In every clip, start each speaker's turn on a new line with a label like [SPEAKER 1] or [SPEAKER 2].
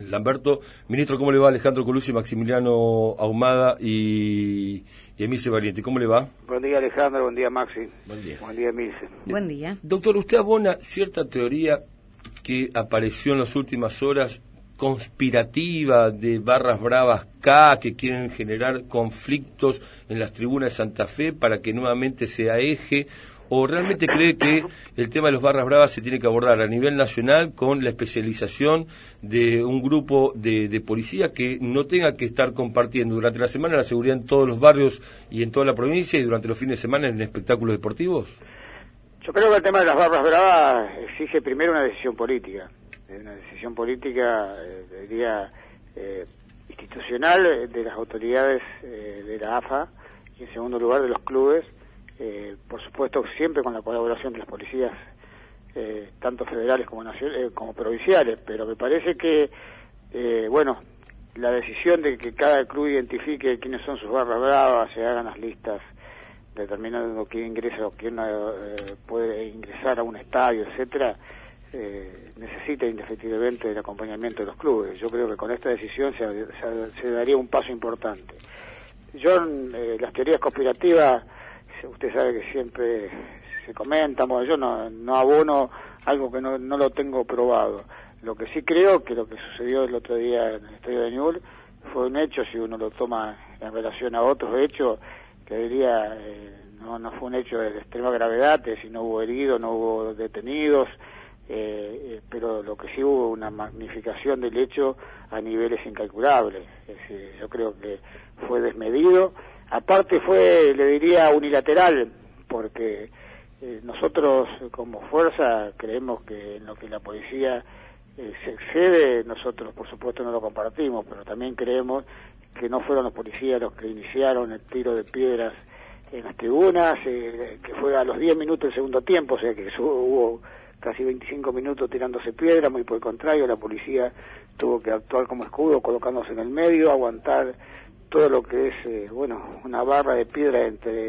[SPEAKER 1] Lamberto, ministro, ¿cómo le va? Alejandro Colucci, Maximiliano Ahumada y Emilce Valiente, ¿cómo le va?
[SPEAKER 2] Buen día, Alejandro, buen día, Maxi.
[SPEAKER 1] Buen día.
[SPEAKER 2] Buen día, Emilce.
[SPEAKER 3] Buen día.
[SPEAKER 1] Doctor, usted abona cierta teoría que apareció en las últimas horas, conspirativa, de barras bravas K, que quieren generar conflictos en las tribunas de Santa Fe para que nuevamente sea eje, o realmente cree que el tema de los barras bravas se tiene que abordar a nivel nacional con la especialización de un grupo de policía que no tenga que estar compartiendo durante la semana la seguridad en todos los barrios y en toda la provincia y durante los fines de semana en espectáculos deportivos?
[SPEAKER 2] Yo creo que el tema de las barras bravas exige primero una decisión política. Una decisión política, diría, institucional de las autoridades de la AFA y en segundo lugar de los clubes, por supuesto siempre con la colaboración de las policías, tanto federales como provinciales, pero me parece que, la decisión de que cada club identifique quiénes son sus barras bravas, se hagan las listas determinando quién ingresa o quién puede ingresar a un estadio, etcétera, necesita indefectiblemente el acompañamiento de los clubes. Yo creo que con esta decisión se daría un paso importante. Yo, las teorías conspirativas, usted sabe que siempre se comentan, bueno, yo no abono algo que no lo tengo probado. Lo que sí creo que lo que sucedió el otro día en el estadio de Newell's fue un hecho, si uno lo toma en relación a otros hechos, que diría, no fue un hecho de extrema gravedad, si no hubo heridos, no hubo detenidos, pero lo que sí hubo una magnificación del hecho a niveles incalculables. Es decir, yo creo que fue desmedido. Aparte fue, le diría, unilateral, porque nosotros como fuerza creemos que en lo que la policía se excede, nosotros por supuesto no lo compartimos, pero también creemos que no fueron los policías los que iniciaron el tiro de piedras en las tribunas, que fue a los 10 minutos del segundo tiempo, o sea que hubo casi 25 minutos tirándose piedras, muy por el contrario, la policía tuvo que actuar como escudo, colocándose en el medio, aguantar todo lo que es, una barra de piedra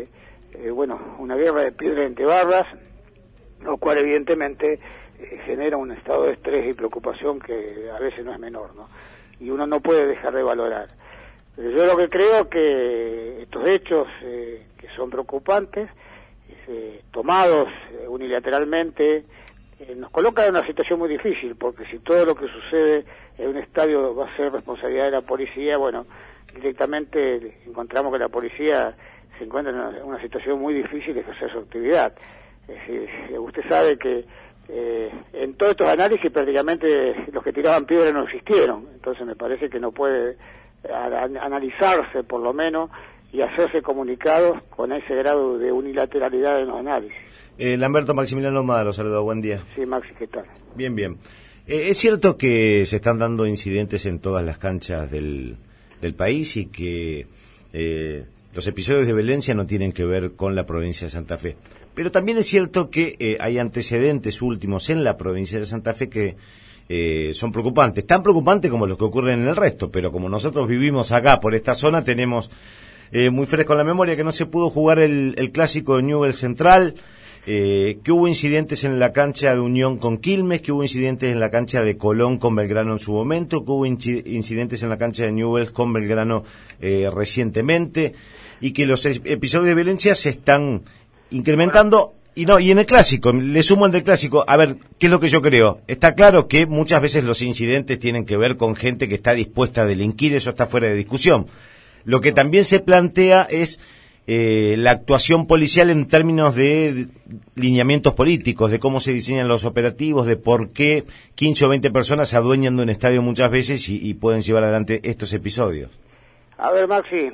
[SPEAKER 2] una guerra de piedra entre barras, lo cual evidentemente genera un estado de estrés y preocupación que a veces no es menor, ¿no? Y uno no puede dejar de valorar. Pero yo lo que creo que estos hechos que son preocupantes, tomados unilateralmente, nos colocan en una situación muy difícil, porque si todo lo que sucede en un estadio va a ser responsabilidad de la policía, directamente encontramos que la policía se encuentra en una situación muy difícil de ejercer su actividad. Es decir, usted sabe que en todos estos análisis prácticamente los que tiraban piedra no existieron, entonces me parece que no puede analizarse por lo menos y hacerse comunicados con ese grado de unilateralidad en los análisis.
[SPEAKER 4] Lamberto, Maximiliano Ahumada, lo saludo, buen día.
[SPEAKER 2] Sí, Maxi, ¿qué tal?
[SPEAKER 4] Bien. Es cierto que se están dando incidentes en todas las canchas del país y que los episodios de violencia no tienen que ver con la provincia de Santa Fe. Pero también es cierto que hay antecedentes últimos en la provincia de Santa Fe que son preocupantes, tan preocupantes como los que ocurren en el resto, pero como nosotros vivimos acá, por esta zona, tenemos muy fresco en la memoria que no se pudo jugar el clásico de Newell's Central, que hubo incidentes en la cancha de Unión con Quilmes, que hubo incidentes en la cancha de Colón con Belgrano en su momento, que hubo incidentes en la cancha de Newell's con Belgrano recientemente, y que los episodios de violencia se están incrementando. Y en el clásico, le sumo el del clásico, a ver, ¿qué es lo que yo creo? Está claro que muchas veces los incidentes tienen que ver con gente que está dispuesta a delinquir, eso está fuera de discusión. Lo que también se plantea es la actuación policial en términos de lineamientos políticos, de cómo se diseñan los operativos, de por qué 15 o 20 personas se adueñan de un estadio muchas veces y pueden llevar adelante estos episodios.
[SPEAKER 2] A ver, Maxi,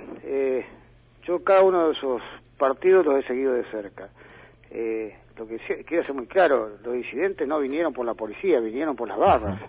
[SPEAKER 2] yo cada uno de esos partidos los he seguido de cerca. Lo que quiero ser muy claro, los incidentes no vinieron por la policía, vinieron por las barras.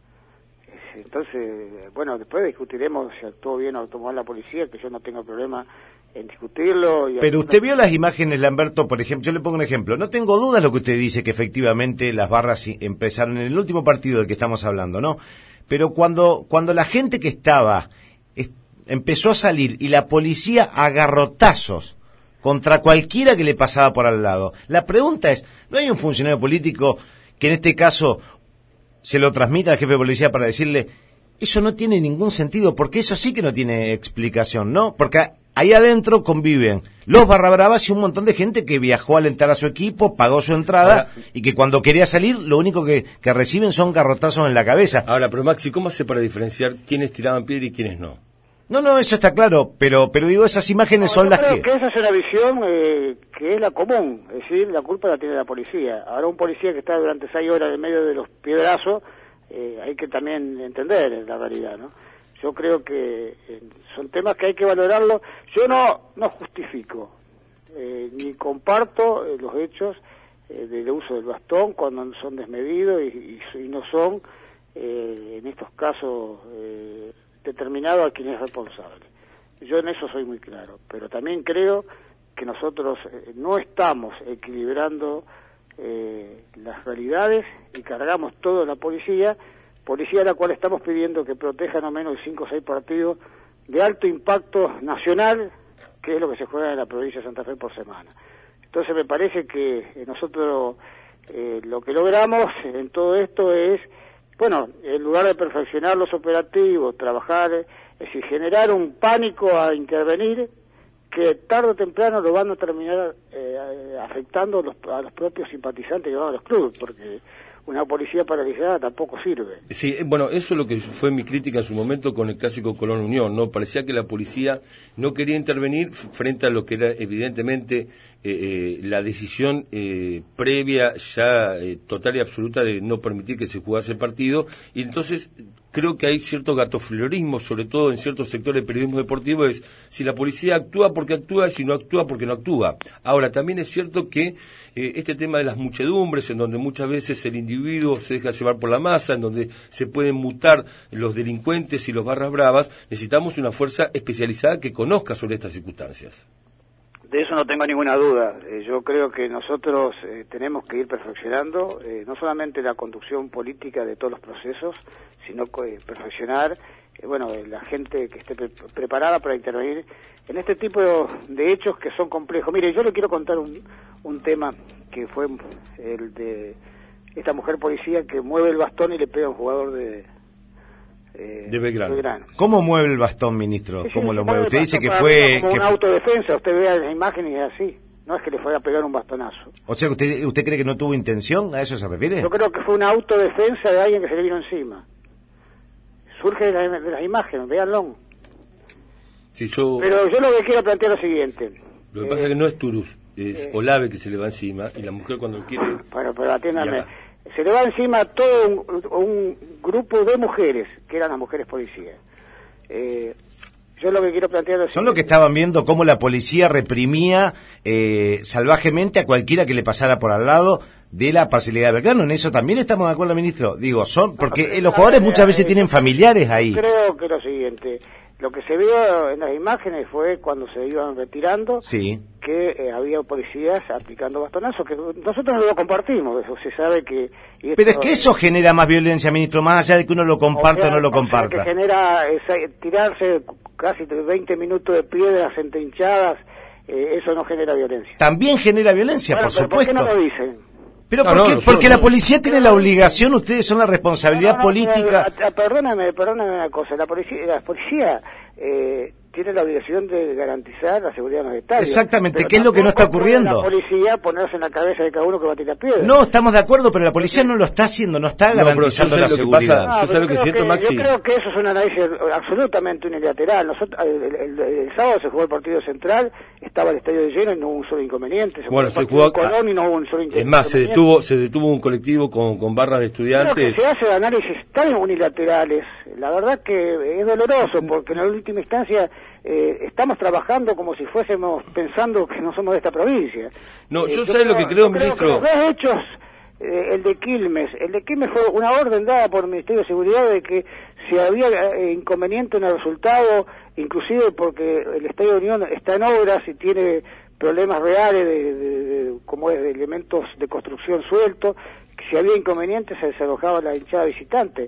[SPEAKER 2] Entonces, después discutiremos si actuó bien o actuó mal la policía, que yo no tengo problema en discutirlo.
[SPEAKER 4] Pero usted vio las imágenes, Lamberto, por ejemplo, yo le pongo un ejemplo. No tengo dudas lo que usted dice, que efectivamente las barras empezaron en el último partido del que estamos hablando, ¿no? Pero cuando la gente que estaba empezó a salir y la policía a garrotazos contra cualquiera que le pasaba por al lado, la pregunta es, ¿no hay un funcionario político que en este caso se lo transmita al jefe de policía para decirle, eso no tiene ningún sentido, porque eso sí que no tiene explicación, ¿no? Porque ahí adentro conviven los barrabravas y un montón de gente que viajó a alentar a su equipo, pagó su entrada. Ahora, y que cuando quería salir, lo único que reciben son garrotazos en la cabeza.
[SPEAKER 1] Ahora, pero Maxi, ¿cómo hace para diferenciar quiénes tiraban piedra y quiénes no?
[SPEAKER 4] No, eso está claro, pero digo, esas imágenes son las
[SPEAKER 2] que esa es una visión que es la común, es decir, la culpa la tiene la policía. Ahora un policía que está durante 6 horas en medio de los piedrazos, hay que también entender la realidad, ¿no? Yo creo que son temas que hay que valorarlo. Yo no justifico, ni comparto los hechos del uso del bastón cuando son desmedidos y no son, en estos casos, determinado a quien es responsable. Yo en eso soy muy claro, pero también creo que nosotros no estamos equilibrando las realidades y cargamos todo en la policía a la cual estamos pidiendo que proteja no menos de 5 o 6 partidos de alto impacto nacional, que es lo que se juega en la provincia de Santa Fe por semana. Entonces me parece que nosotros lo que logramos en todo esto es, bueno, en lugar de perfeccionar los operativos, trabajar, es decir, generar un pánico a intervenir, que tarde o temprano lo van a terminar afectando a los propios simpatizantes que van a los clubes, porque una policía paralizada tampoco sirve.
[SPEAKER 1] Sí, bueno, eso es lo que fue mi crítica en su momento con el clásico Colón Unión, ¿no? Parecía que la policía no quería intervenir frente a lo que era evidentemente la decisión previa ya total y absoluta de no permitir que se jugase el partido, y entonces creo que hay cierto gatoflorismo, sobre todo en ciertos sectores del periodismo deportivo, es si la policía actúa porque actúa, si no actúa porque no actúa. Ahora, también es cierto que este tema de las muchedumbres, en donde muchas veces el individuo se deja llevar por la masa, en donde se pueden mutar los delincuentes y los barras bravas, necesitamos una fuerza especializada que conozca sobre estas circunstancias.
[SPEAKER 2] De eso no tengo ninguna duda. Yo creo que nosotros tenemos que ir perfeccionando no solamente la conducción política de todos los procesos, sino perfeccionar la gente que esté preparada para intervenir en este tipo de hechos que son complejos. Mire, yo le quiero contar un tema que fue el de esta mujer policía que mueve el bastón y le pega a un jugador de Belgrano.
[SPEAKER 4] ¿Cómo mueve el bastón, ministro? ¿Cómo lo mueve? Usted dice que
[SPEAKER 2] fue como una autodefensa. Usted vea las imágenes y es así. No es que le fuera a pegar un bastonazo.
[SPEAKER 4] O sea, ¿usted cree que no tuvo intención? ¿A eso se refiere?
[SPEAKER 2] Yo creo que fue una autodefensa de alguien que se le vino encima. Surge de las imágenes, véanlo.
[SPEAKER 1] Sí,
[SPEAKER 2] Pero yo lo que quiero plantear es lo siguiente.
[SPEAKER 1] Lo que pasa es que no es Turus, es Olave que se le va encima, y la mujer cuando quiere...
[SPEAKER 2] Bueno, pero atiéndame. Se le va encima todo un grupo de mujeres, que eran las mujeres policías. Yo lo que quiero plantear es...
[SPEAKER 4] Son los que estaban viendo cómo la policía reprimía salvajemente a cualquiera que le pasara por al lado de la parcialidad de Belgrano. En eso también estamos de acuerdo, ministro. Digo, porque los jugadores muchas veces tienen familiares ahí.
[SPEAKER 2] Creo que lo siguiente, lo que se vio en las imágenes fue cuando se iban retirando,
[SPEAKER 4] sí,
[SPEAKER 2] que había policías aplicando bastonazos, que nosotros no lo compartimos, eso se sabe que...
[SPEAKER 4] Pero es que eso genera más violencia, ministro, más allá de que uno lo comparte o no lo comparta.
[SPEAKER 2] Que genera tirarse casi 20 minutos de piedras entrinchadas, eso no genera violencia.
[SPEAKER 4] También genera violencia, por supuesto.
[SPEAKER 2] ¿Por qué no lo dicen?
[SPEAKER 4] Pero porque la policía tiene la obligación, ustedes son la responsabilidad política.
[SPEAKER 2] Perdóname una cosa, la policía tiene la obligación de garantizar la seguridad de los estadios.
[SPEAKER 4] Exactamente, ¿qué es lo que no está ocurriendo?
[SPEAKER 2] La policía ponerse en la cabeza de cada uno que va a tirar piedras.
[SPEAKER 4] No, estamos de acuerdo, pero la policía no lo está haciendo, no está garantizando la seguridad.
[SPEAKER 1] Yo
[SPEAKER 2] creo que eso es un análisis absolutamente unilateral. Nosotros, el sábado se jugó el partido central, estaba el estadio lleno y no hubo un solo inconveniente.
[SPEAKER 1] Se jugó
[SPEAKER 2] en Colón y no hubo un solo inconveniente.
[SPEAKER 1] Es más, se detuvo un colectivo con barras de estudiantes.
[SPEAKER 2] Creo que se hace análisis tan unilaterales. La verdad que es doloroso, porque en la última instancia estamos trabajando como si fuésemos pensando que no somos de esta provincia.
[SPEAKER 1] No, yo sé lo que creo, ministro.
[SPEAKER 2] Los dos hechos, el de Quilmes fue una orden dada por el Ministerio de Seguridad de que si había inconveniente en el resultado, inclusive porque el Estadio de Unión está en obras y tiene problemas reales de elementos de construcción sueltos, si había inconvenientes se desalojaba la hinchada visitante.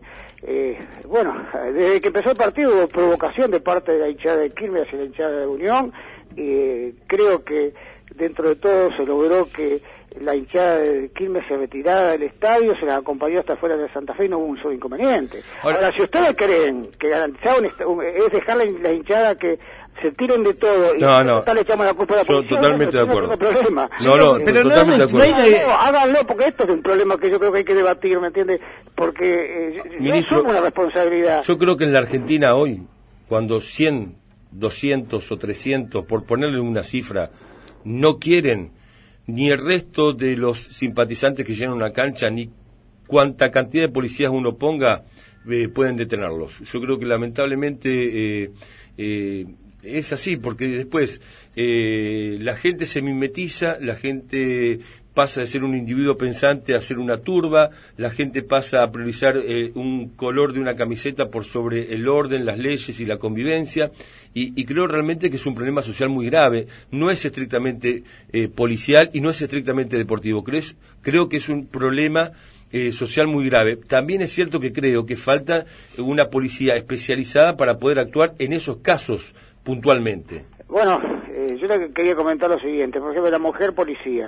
[SPEAKER 2] Desde que empezó el partido hubo provocación de parte de la hinchada de Quilmes hacia la hinchada de Unión, creo que dentro de todo se logró que la hinchada de Quilmes se retirara del estadio, se la acompañó hasta afuera de Santa Fe y no hubo un solo inconveniente. Ahora, si ustedes creen que garantizar es dejar la hinchada que se tiren de todo y le echamos la culpa a la policía,
[SPEAKER 1] yo totalmente de acuerdo.
[SPEAKER 2] No tengo problema.
[SPEAKER 1] Pero totalmente de acuerdo.
[SPEAKER 2] Háganlo, porque esto es un problema que yo creo que hay que debatir, ¿me entiende? Porque
[SPEAKER 1] Ministro,
[SPEAKER 2] es una responsabilidad.
[SPEAKER 1] Yo creo que en la Argentina hoy, cuando 100, 200 o 300, por ponerle una cifra, no quieren, ni el resto de los simpatizantes que llenan una cancha, ni cuánta cantidad de policías uno ponga, pueden detenerlos. Yo creo que lamentablemente es así, porque después la gente se mimetiza, la gente pasa de ser un individuo pensante a ser una turba, la gente pasa a priorizar un color de una camiseta por sobre el orden, las leyes y la convivencia, y creo realmente que es un problema social muy grave. No es estrictamente policial y no es estrictamente deportivo. Creo que es un problema social muy grave. También es cierto que creo que falta una policía especializada para poder actuar en esos casos puntualmente.
[SPEAKER 2] Bueno, yo le quería comentar lo siguiente. Por ejemplo, la mujer policía.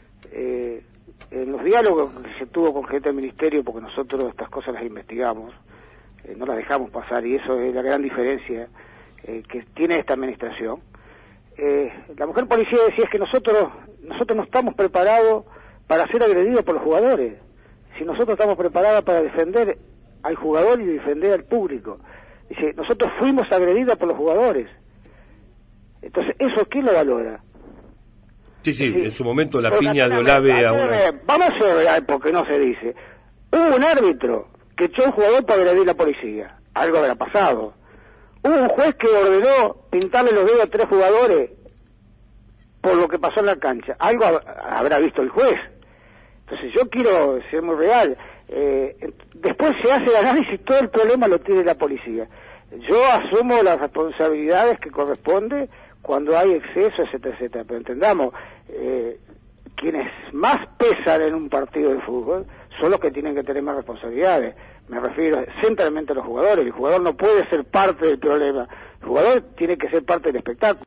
[SPEAKER 2] En los diálogos que se tuvo con gente del ministerio, porque nosotros estas cosas las investigamos, no las dejamos pasar, y eso es la gran diferencia que tiene esta administración. La mujer policía decía que nosotros no estamos preparados para ser agredidos por los jugadores. Si nosotros estamos preparados para defender al jugador y defender al público. Dice, nosotros fuimos agredidos por los jugadores. Entonces, ¿eso quién lo valora?
[SPEAKER 1] Sí, en su momento la piña de Olave a una...
[SPEAKER 2] Vamos a ser real, porque no se dice. Hubo un árbitro que echó a un jugador para agredir a la policía. Algo habrá pasado. Hubo un juez que ordenó pintarle los dedos a 3 jugadores por lo que pasó en la cancha. Algo habrá visto el juez. Entonces yo quiero ser muy real. Después se hace el análisis, todo el problema lo tiene la policía. Yo asumo las responsabilidades que corresponde cuando hay exceso, etcétera, etcétera. Pero entendamos, quienes más pesan en un partido de fútbol son los que tienen que tener más responsabilidades. Me refiero centralmente a los jugadores. El jugador no puede ser parte del problema. El jugador tiene que ser parte del espectáculo.